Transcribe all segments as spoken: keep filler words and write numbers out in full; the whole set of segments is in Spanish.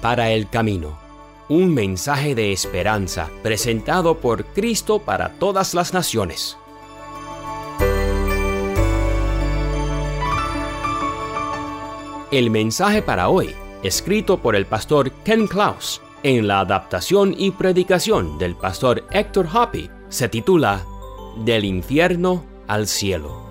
para el camino. Un mensaje de esperanza presentado por Cristo para todas las naciones. El mensaje para hoy, escrito por el pastor Ken Klaus, en la adaptación y predicación del pastor Héctor Hoppe, se titula Del infierno al cielo.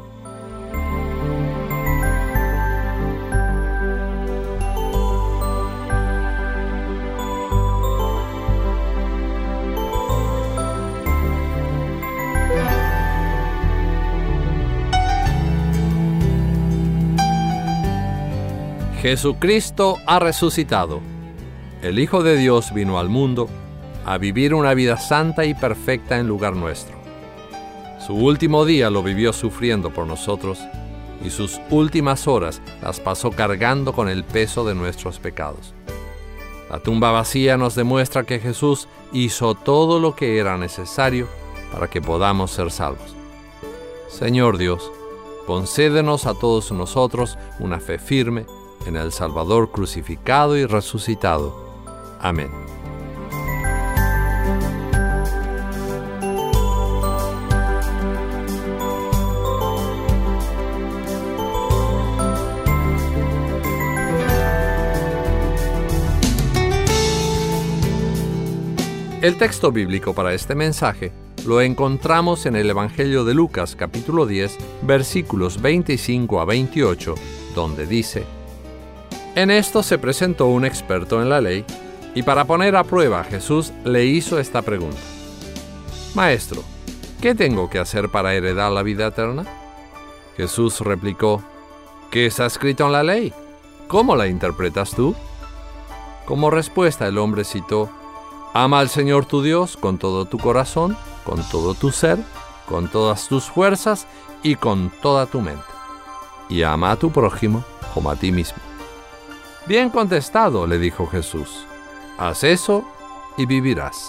Jesucristo ha resucitado. El Hijo de Dios vino al mundo a vivir una vida santa y perfecta en lugar nuestro. Su último día lo vivió sufriendo por nosotros y sus últimas horas las pasó cargando con el peso de nuestros pecados. La tumba vacía nos demuestra que Jesús hizo todo lo que era necesario para que podamos ser salvos. Señor Dios, concédenos a todos nosotros una fe firme en el Salvador crucificado y resucitado. Amén. El texto bíblico para este mensaje lo encontramos en el Evangelio de Lucas, capítulo diez, versículos veinticinco a veintiocho, donde dice: En esto se presentó un experto en la ley, y para poner a prueba a Jesús le hizo esta pregunta: Maestro, ¿qué tengo que hacer para heredar la vida eterna? Jesús replicó: ¿Qué está escrito en la ley? ¿Cómo la interpretas tú? Como respuesta el hombre citó: Ama al Señor tu Dios con todo tu corazón, con todo tu ser, con todas tus fuerzas y con toda tu mente. Y ama a tu prójimo como a ti mismo. Bien contestado, le dijo Jesús. Haz eso y vivirás.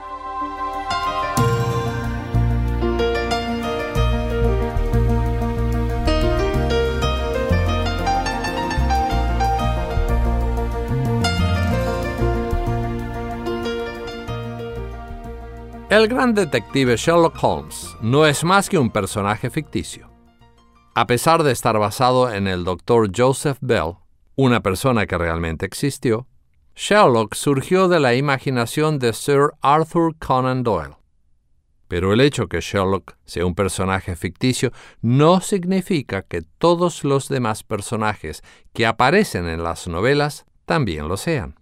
El gran detective Sherlock Holmes no es más que un personaje ficticio. A pesar de estar basado en el doctor Joseph Bell, una persona que realmente existió, Sherlock surgió de la imaginación de Sir Arthur Conan Doyle. Pero el hecho que Sherlock sea un personaje ficticio no significa que todos los demás personajes que aparecen en las novelas también lo sean.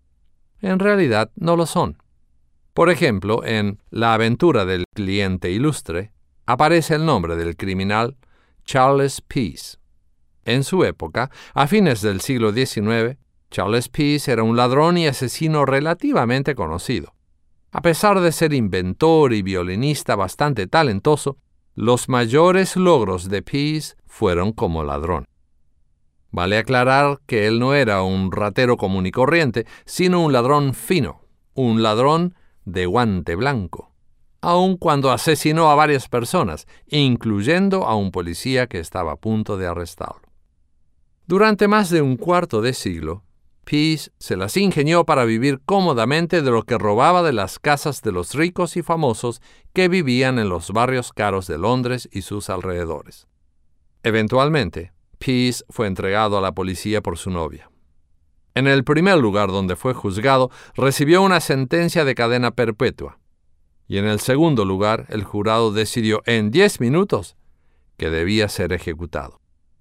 En realidad no lo son. Por ejemplo, en La aventura del cliente ilustre, aparece el nombre del criminal Charles Peace. En su época, a fines del siglo diecinueve, Charles Peace era un ladrón y asesino relativamente conocido. A pesar de ser inventor y violinista bastante talentoso, los mayores logros de Peace fueron como ladrón. Vale aclarar que él no era un ratero común y corriente, sino un ladrón fino, un ladrón de guante blanco, aun cuando asesinó a varias personas, incluyendo a un policía que estaba a punto de arrestarlo. Durante más de un cuarto de siglo, Peace se las ingenió para vivir cómodamente de lo que robaba de las casas de los ricos y famosos que vivían en los barrios caros de Londres y sus alrededores. Eventualmente, Peace fue entregado a la policía por su novia. En el primer lugar donde fue juzgado, recibió una sentencia de cadena perpetua. Y en el segundo lugar, el jurado decidió en diez minutos que debía ser ejecutado.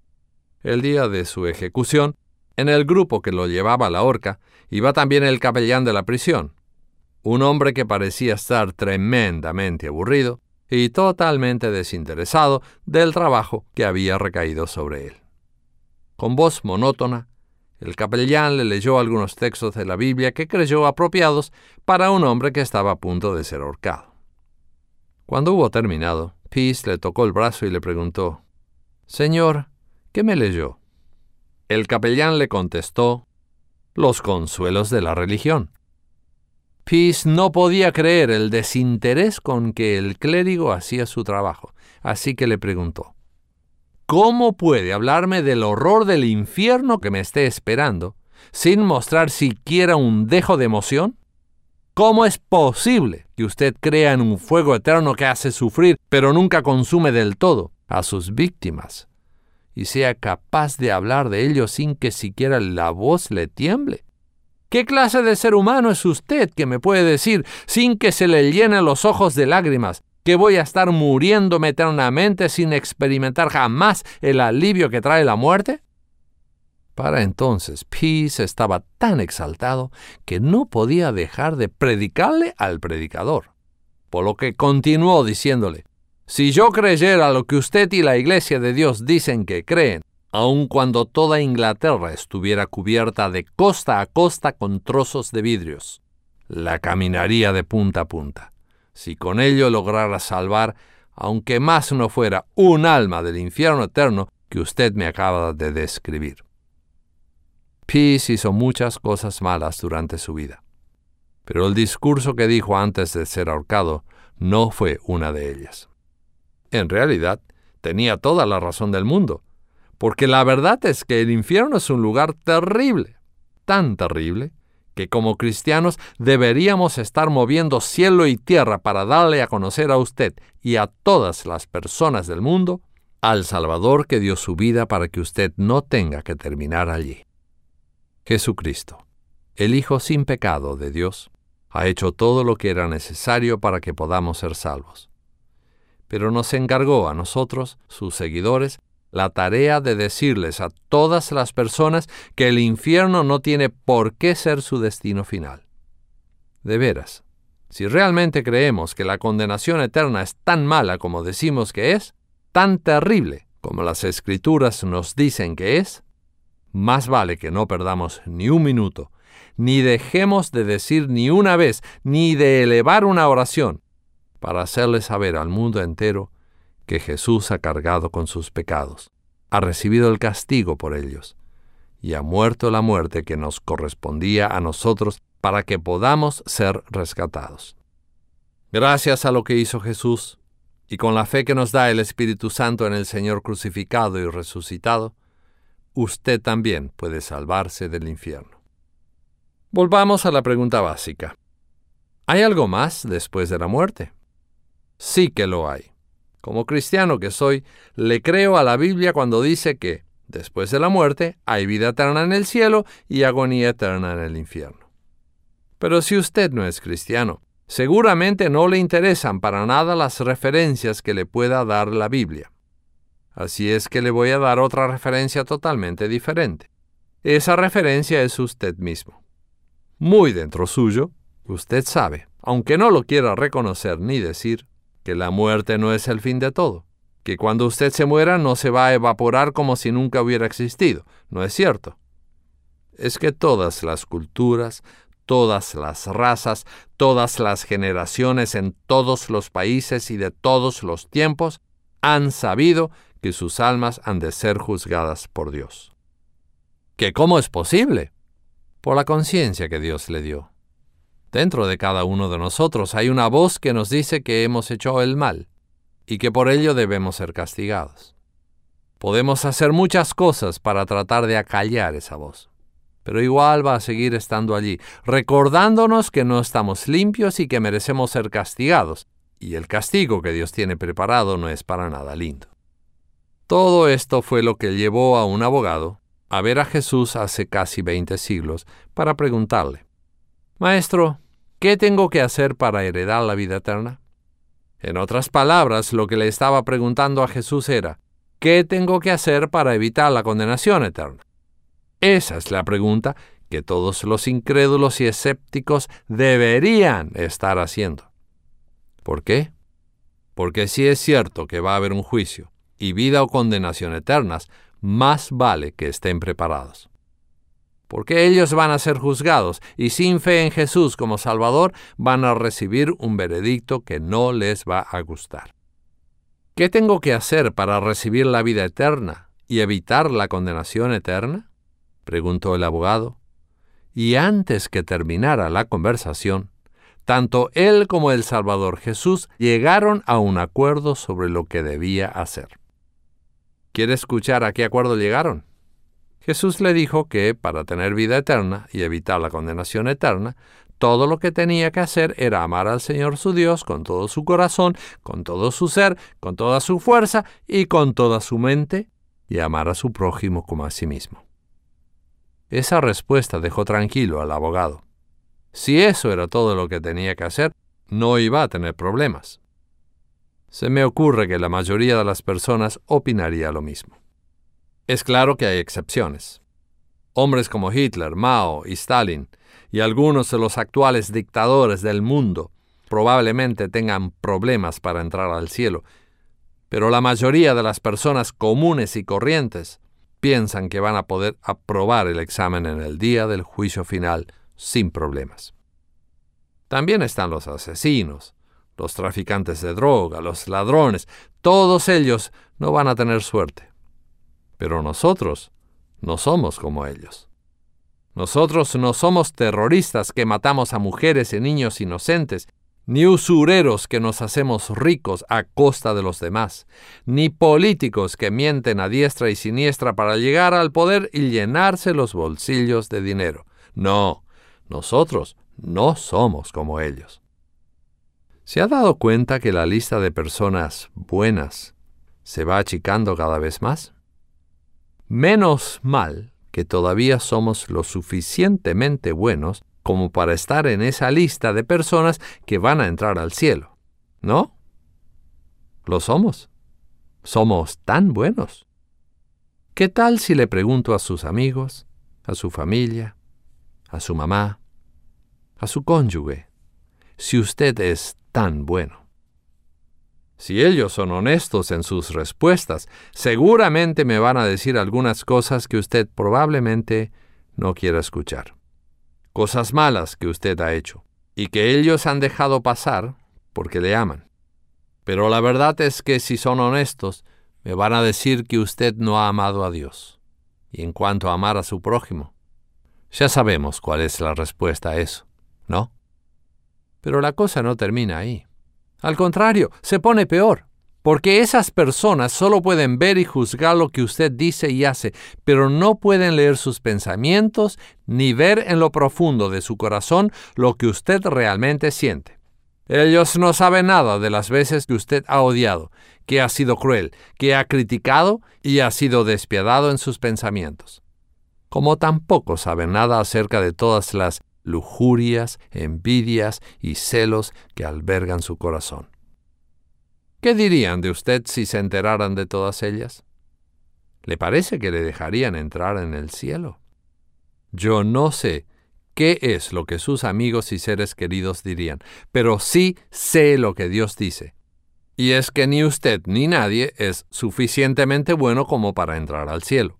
El día de su ejecución, en el grupo que lo llevaba a la horca, iba también el capellán de la prisión, un hombre que parecía estar tremendamente aburrido y totalmente desinteresado del trabajo que había recaído sobre él. Con voz monótona, el capellán le leyó algunos textos de la Biblia que creyó apropiados para un hombre que estaba a punto de ser ahorcado. Cuando hubo terminado, Peace le tocó el brazo y le preguntó: «Señor, ¿qué me leyó?». El capellán le contestó: «Los consuelos de la religión». Peace no podía creer el desinterés con que el clérigo hacía su trabajo, así que le preguntó: ¿Cómo puede hablarme del horror del infierno que me esté esperando sin mostrar siquiera un dejo de emoción? ¿Cómo es posible que usted crea en un fuego eterno que hace sufrir, pero nunca consume del todo a sus víctimas, y sea capaz de hablar de ello sin que siquiera la voz le tiemble? ¿Qué clase de ser humano es usted que me puede decir, sin que se le llenen los ojos de lágrimas, que voy a estar muriéndome eternamente sin experimentar jamás el alivio que trae la muerte? Para entonces, Pease estaba tan exaltado que no podía dejar de predicarle al predicador, por lo que continuó diciéndole: si yo creyera lo que usted y la Iglesia de Dios dicen que creen, aun cuando toda Inglaterra estuviera cubierta de costa a costa con trozos de vidrios, la caminaría de punta a punta, si con ello lograra salvar, aunque más no fuera, un alma del infierno eterno que usted me acaba de describir. Pease hizo muchas cosas malas durante su vida, pero el discurso que dijo antes de ser ahorcado no fue una de ellas. En realidad, tenía toda la razón del mundo, porque la verdad es que el infierno es un lugar terrible, tan terrible, que como cristianos deberíamos estar moviendo cielo y tierra para darle a conocer a usted y a todas las personas del mundo al Salvador que dio su vida para que usted no tenga que terminar allí. Jesucristo, el Hijo sin pecado de Dios, ha hecho todo lo que era necesario para que podamos ser salvos. Pero nos encargó a nosotros, sus seguidores, la tarea de decirles a todas las personas que el infierno no tiene por qué ser su destino final. De veras, si realmente creemos que la condenación eterna es tan mala como decimos que es, tan terrible como las Escrituras nos dicen que es, más vale que no perdamos ni un minuto, ni dejemos de decir ni una vez, ni de elevar una oración, para hacerle saber al mundo entero que Jesús ha cargado con sus pecados, ha recibido el castigo por ellos, y ha muerto la muerte que nos correspondía a nosotros para que podamos ser rescatados. Gracias a lo que hizo Jesús, y con la fe que nos da el Espíritu Santo en el Señor crucificado y resucitado, usted también puede salvarse del infierno. Volvamos a la pregunta básica. ¿Hay algo más después de la muerte? Sí que lo hay. Como cristiano que soy, le creo a la Biblia cuando dice que, después de la muerte, hay vida eterna en el cielo y agonía eterna en el infierno. Pero si usted no es cristiano, seguramente no le interesan para nada las referencias que le pueda dar la Biblia. Así es que le voy a dar otra referencia totalmente diferente. Esa referencia es usted mismo. Muy dentro suyo, usted sabe, aunque no lo quiera reconocer ni decir, que la muerte no es el fin de todo, que cuando usted se muera no se va a evaporar como si nunca hubiera existido. ¿No es cierto? Es que todas las culturas, todas las razas, todas las generaciones en todos los países y de todos los tiempos han sabido que sus almas han de ser juzgadas por Dios. ¿Que cómo es posible? Por la conciencia que Dios le dio. Dentro de cada uno de nosotros hay una voz que nos dice que hemos hecho el mal y que por ello debemos ser castigados. Podemos hacer muchas cosas para tratar de acallar esa voz, pero igual va a seguir estando allí, recordándonos que no estamos limpios y que merecemos ser castigados, y el castigo que Dios tiene preparado no es para nada lindo. Todo esto fue lo que llevó a un abogado a ver a Jesús hace casi veinte siglos para preguntarle: Maestro, ¿qué tengo que hacer para heredar la vida eterna? En otras palabras, lo que le estaba preguntando a Jesús era: ¿qué tengo que hacer para evitar la condenación eterna? Esa es la pregunta que todos los incrédulos y escépticos deberían estar haciendo. ¿Por qué? Porque si es cierto que va a haber un juicio y vida o condenación eternas, más vale que estén preparados. Porque ellos van a ser juzgados y sin fe en Jesús como Salvador van a recibir un veredicto que no les va a gustar. ¿Qué tengo que hacer para recibir la vida eterna y evitar la condenación eterna?, preguntó el abogado. Y antes que terminara la conversación, tanto él como el Salvador Jesús llegaron a un acuerdo sobre lo que debía hacer. ¿Quiere escuchar a qué acuerdo llegaron? Jesús le dijo que para tener vida eterna y evitar la condenación eterna, todo lo que tenía que hacer era amar al Señor su Dios con todo su corazón, con todo su ser, con toda su fuerza y con toda su mente, y amar a su prójimo como a sí mismo. Esa respuesta dejó tranquilo al abogado. Si eso era todo lo que tenía que hacer, no iba a tener problemas. Se me ocurre que la mayoría de las personas opinaría lo mismo. Es claro que hay excepciones. Hombres como Hitler, Mao y Stalin, y algunos de los actuales dictadores del mundo probablemente tengan problemas para entrar al cielo, pero la mayoría de las personas comunes y corrientes piensan que van a poder aprobar el examen en el día del juicio final sin problemas. También están los asesinos, los traficantes de droga, los ladrones. Todos ellos no van a tener suerte. Pero nosotros no somos como ellos. Nosotros no somos terroristas que matamos a mujeres y niños inocentes, ni usureros que nos hacemos ricos a costa de los demás, ni políticos que mienten a diestra y siniestra para llegar al poder y llenarse los bolsillos de dinero. No, nosotros no somos como ellos. ¿Se ha dado cuenta que la lista de personas buenas se va achicando cada vez más? Menos mal que todavía somos lo suficientemente buenos como para estar en esa lista de personas que van a entrar al cielo, ¿no? Lo somos. Somos tan buenos. ¿Qué tal si le pregunto a sus amigos, a su familia, a su mamá, a su cónyuge, si usted es tan bueno? Si ellos son honestos en sus respuestas, seguramente me van a decir algunas cosas que usted probablemente no quiera escuchar. Cosas malas que usted ha hecho y que ellos han dejado pasar porque le aman. Pero la verdad es que si son honestos, me van a decir que usted no ha amado a Dios. Y en cuanto a amar a su prójimo, ya sabemos cuál es la respuesta a eso, ¿no? Pero la cosa no termina ahí. Al contrario, se pone peor, porque esas personas solo pueden ver y juzgar lo que usted dice y hace, pero no pueden leer sus pensamientos ni ver en lo profundo de su corazón lo que usted realmente siente. Ellos no saben nada de las veces que usted ha odiado, que ha sido cruel, que ha criticado y ha sido despiadado en sus pensamientos. Como tampoco saben nada acerca de todas las lujurias, envidias y celos que albergan su corazón. ¿Qué dirían de usted si se enteraran de todas ellas? ¿Le parece que le dejarían entrar en el cielo? Yo no sé qué es lo que sus amigos y seres queridos dirían, pero sí sé lo que Dios dice. Y es que ni usted ni nadie es suficientemente bueno como para entrar al cielo.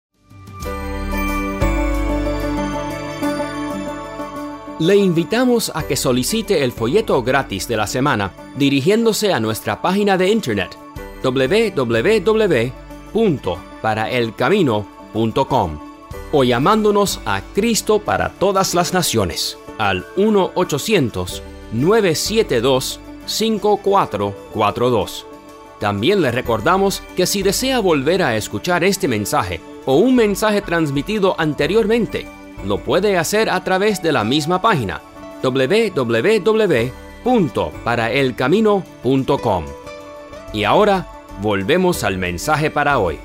Le invitamos a que solicite el folleto gratis de la semana dirigiéndose a nuestra página de internet doble u doble u doble u punto para el camino punto com o llamándonos a Cristo para todas las naciones al uno ochocientos, nueve siete dos, cinco cuatro cuatro dos. También le recordamos que si desea volver a escuchar este mensaje o un mensaje transmitido anteriormente, lo puede hacer a través de la misma página doble u doble u doble u punto para el camino punto com. Y ahora, volvemos al mensaje para hoy.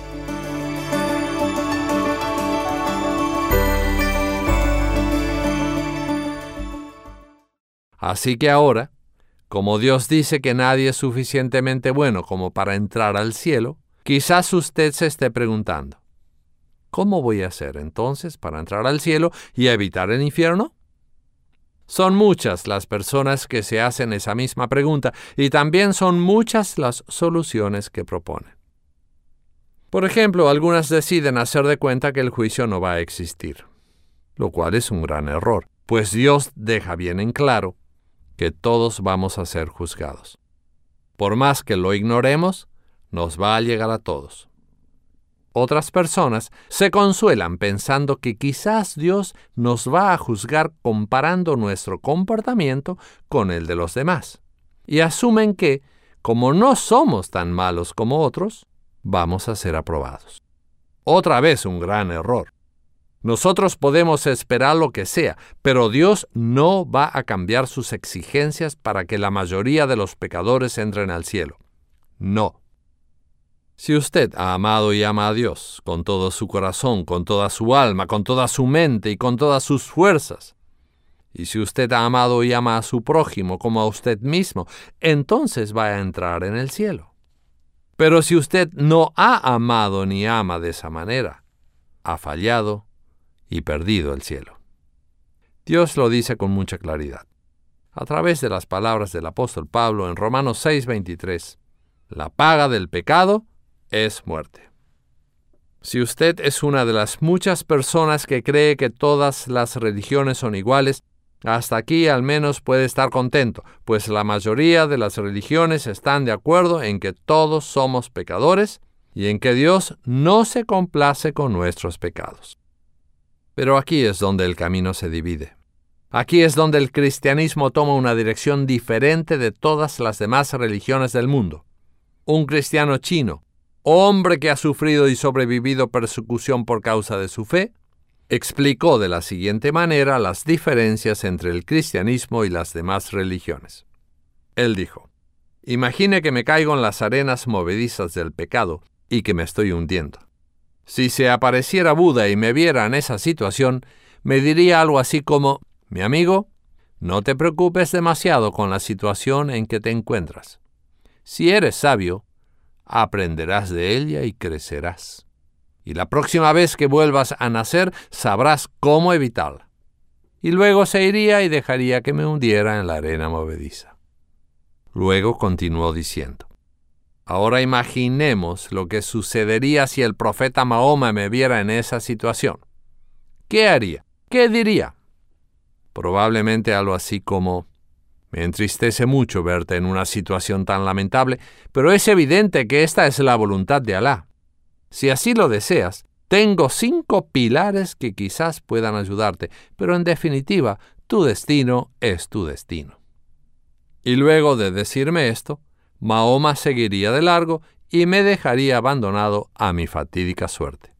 Así que ahora, como Dios dice que nadie es suficientemente bueno como para entrar al cielo, quizás usted se esté preguntando, ¿cómo voy a hacer entonces para entrar al cielo y evitar el infierno? Son muchas las personas que se hacen esa misma pregunta y también son muchas las soluciones que proponen. Por ejemplo, algunas deciden hacer de cuenta que el juicio no va a existir, lo cual es un gran error, pues Dios deja bien en claro que todos vamos a ser juzgados. Por más que lo ignoremos, nos va a llegar a todos. Otras personas se consuelan pensando que quizás Dios nos va a juzgar comparando nuestro comportamiento con el de los demás, y asumen que, como no somos tan malos como otros, vamos a ser aprobados. Otra vez un gran error. Nosotros podemos esperar lo que sea, pero Dios no va a cambiar sus exigencias para que la mayoría de los pecadores entren al cielo. No. Si usted ha amado y ama a Dios con todo su corazón, con toda su alma, con toda su mente y con todas sus fuerzas, y si usted ha amado y ama a su prójimo como a usted mismo, entonces va a entrar en el cielo. Pero si usted no ha amado ni ama de esa manera, ha fallado y perdido el cielo. Dios lo dice con mucha claridad, a través de las palabras del apóstol Pablo en Romanos seis veintitrés. La paga del pecado es muerte. Si usted es una de las muchas personas que cree que todas las religiones son iguales, hasta aquí al menos puede estar contento, pues la mayoría de las religiones están de acuerdo en que todos somos pecadores y en que Dios no se complace con nuestros pecados. Pero aquí es donde el camino se divide. Aquí es donde el cristianismo toma una dirección diferente de todas las demás religiones del mundo. Un cristiano chino, hombre que ha sufrido y sobrevivido persecución por causa de su fe, explicó de la siguiente manera las diferencias entre el cristianismo y las demás religiones. Él dijo: imagine que me caigo en las arenas movedizas del pecado y que me estoy hundiendo. Si se apareciera Buda y me viera en esa situación, me diría algo así como: mi amigo, no te preocupes demasiado con la situación en que te encuentras. Si eres sabio, aprenderás de ella y crecerás. Y la próxima vez que vuelvas a nacer, sabrás cómo evitarla. Y luego se iría y dejaría que me hundiera en la arena movediza. Luego continuó diciendo: ahora imaginemos lo que sucedería si el profeta Mahoma me viera en esa situación. ¿Qué haría? ¿Qué diría? Probablemente algo así como: me entristece mucho verte en una situación tan lamentable, pero es evidente que esta es la voluntad de Alá. Si así lo deseas, tengo cinco pilares que quizás puedan ayudarte, pero en definitiva, tu destino es tu destino. Y luego de decirme esto, Mahoma seguiría de largo y me dejaría abandonado a mi fatídica suerte.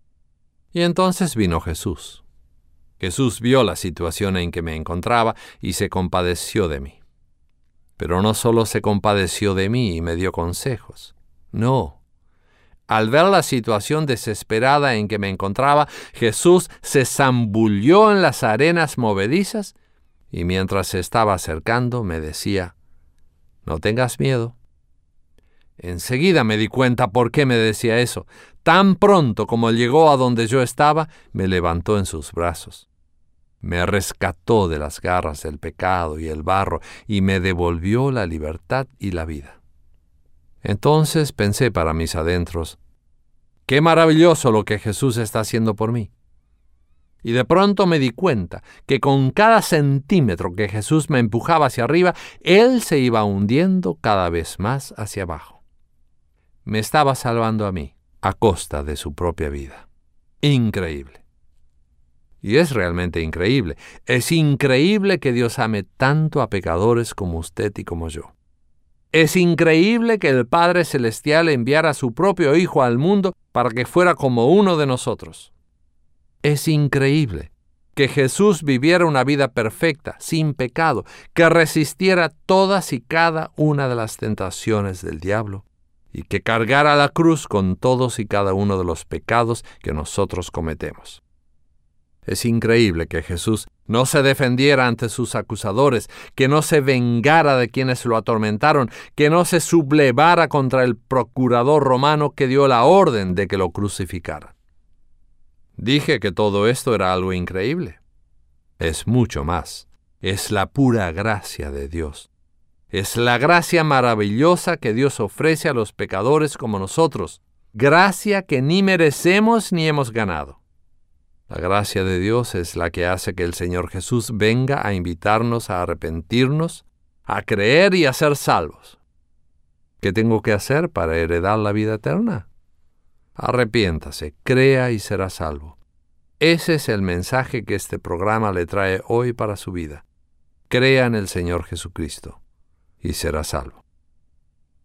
Y entonces vino Jesús. Jesús vio la situación en que me encontraba y se compadeció de mí. Pero no solo se compadeció de mí y me dio consejos. No. Al ver la situación desesperada en que me encontraba, Jesús se zambulló en las arenas movedizas y mientras se estaba acercando me decía: no tengas miedo. Enseguida me di cuenta por qué me decía eso. Tan pronto como llegó a donde yo estaba, me levantó en sus brazos. Me rescató de las garras del pecado y el barro y me devolvió la libertad y la vida. Entonces pensé para mis adentros: ¡qué maravilloso lo que Jesús está haciendo por mí! Y de pronto me di cuenta que con cada centímetro que Jesús me empujaba hacia arriba, Él se iba hundiendo cada vez más hacia abajo. Me estaba salvando a mí, a costa de su propia vida. Increíble. Y es realmente increíble. Es increíble que Dios ame tanto a pecadores como usted y como yo. Es increíble que el Padre Celestial enviara a su propio Hijo al mundo para que fuera como uno de nosotros. Es increíble que Jesús viviera una vida perfecta, sin pecado, que resistiera todas y cada una de las tentaciones del diablo y que cargara la cruz con todos y cada uno de los pecados que nosotros cometemos. Es increíble que Jesús no se defendiera ante sus acusadores, que no se vengara de quienes lo atormentaron, que no se sublevara contra el procurador romano que dio la orden de que lo crucificara. Dije que todo esto era algo increíble. Es mucho más. Es la pura gracia de Dios. Es la gracia maravillosa que Dios ofrece a los pecadores como nosotros. Gracia que ni merecemos ni hemos ganado. La gracia de Dios es la que hace que el Señor Jesús venga a invitarnos a arrepentirnos, a creer y a ser salvos. ¿Qué tengo que hacer para heredar la vida eterna? Arrepiéntase, crea y será salvo. Ese es el mensaje que este programa le trae hoy para su vida. Crea en el Señor Jesucristo y será salvo.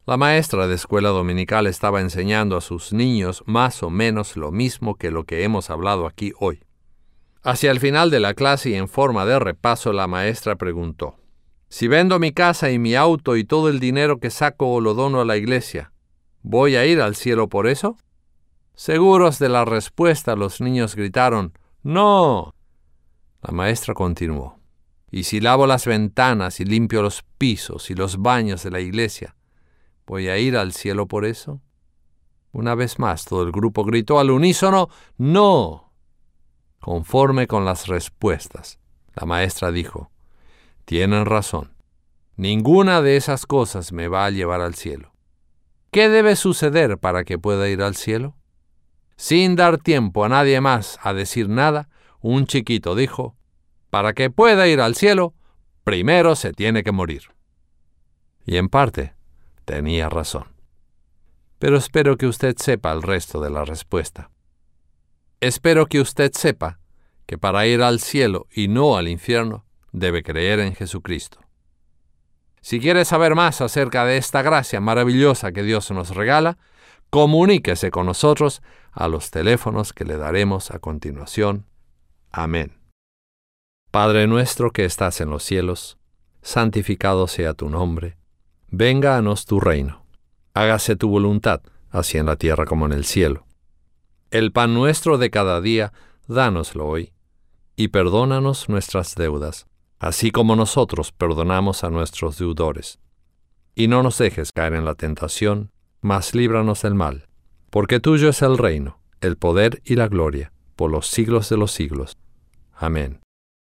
La maestra de escuela dominical estaba enseñando a sus niños más o menos lo mismo que lo que hemos hablado aquí hoy. Hacia el final de la clase y en forma de repaso, la maestra preguntó: si vendo mi casa y mi auto y todo el dinero que saco lo dono a la iglesia, ¿voy a ir al cielo por eso? Seguros de la respuesta, los niños gritaron: ¡no! La maestra continuó: y si lavo las ventanas y limpio los pisos y los baños de la iglesia, ¿voy a ir al cielo por eso? Una vez más, todo el grupo gritó al unísono: ¡no! Conforme con las respuestas, la maestra dijo: tienen razón. Ninguna de esas cosas me va a llevar al cielo. ¿Qué debe suceder para que pueda ir al cielo? Sin dar tiempo a nadie más a decir nada, un chiquito dijo: para que pueda ir al cielo, primero se tiene que morir. Y en parte, tenía razón. Pero espero que usted sepa el resto de la respuesta. Espero que usted sepa que para ir al cielo y no al infierno, debe creer en Jesucristo. Si quiere saber más acerca de esta gracia maravillosa que Dios nos regala, comuníquese con nosotros a los teléfonos que le daremos a continuación. Amén. Padre nuestro que estás en los cielos, santificado sea tu nombre. Venga a nos tu reino. Hágase tu voluntad, así en la tierra como en el cielo. El pan nuestro de cada día, dánoslo hoy, y perdónanos nuestras deudas, así como nosotros perdonamos a nuestros deudores. Y no nos dejes caer en la tentación, mas líbranos del mal, porque tuyo es el reino, el poder y la gloria, por los siglos de los siglos. Amén.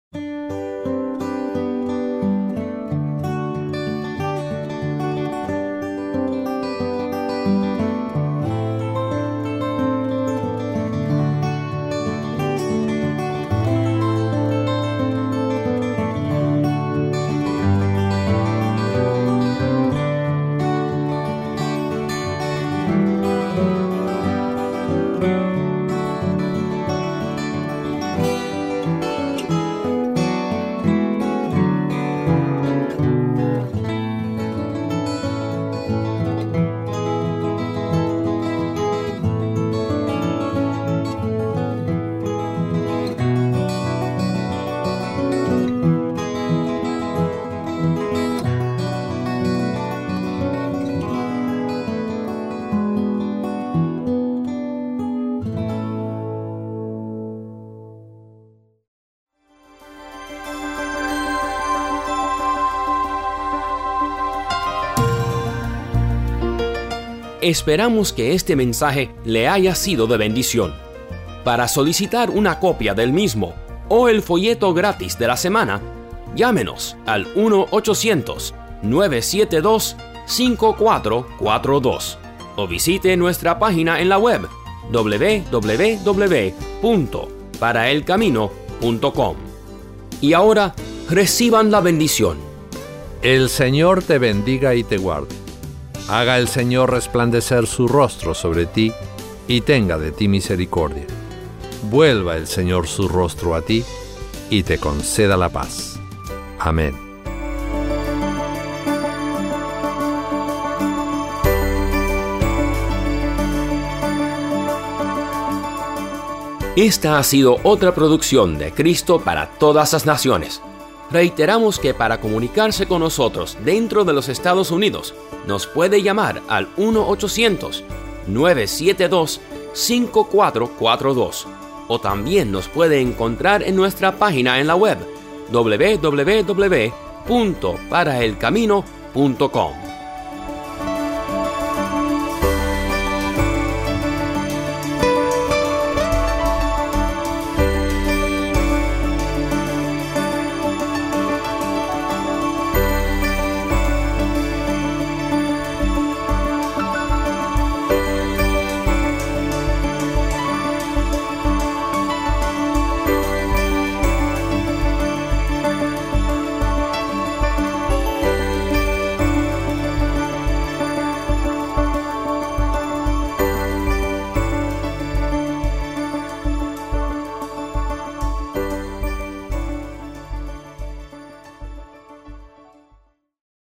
Esperamos que este mensaje le haya sido de bendición. Para solicitar una copia del mismo o el folleto gratis de la semana, llámenos al uno ochocientos, nueve siete dos, cinco cuatro cuatro dos o visite nuestra página en la web doble u doble u doble u punto para el camino punto com. Y ahora reciban la bendición. El Señor te bendiga y te guarde. Haga el Señor resplandecer su rostro sobre ti y tenga de ti misericordia. Vuelva el Señor su rostro a ti y te conceda la paz. Amén. Esta ha sido otra producción de Cristo para todas las naciones. Reiteramos que para comunicarse con nosotros dentro de los Estados Unidos, nos puede llamar al uno ochocientos, nueve siete dos, cinco cuatro cuatro dos o también nos puede encontrar en nuestra página en la web doble u doble u doble u punto para el camino punto com.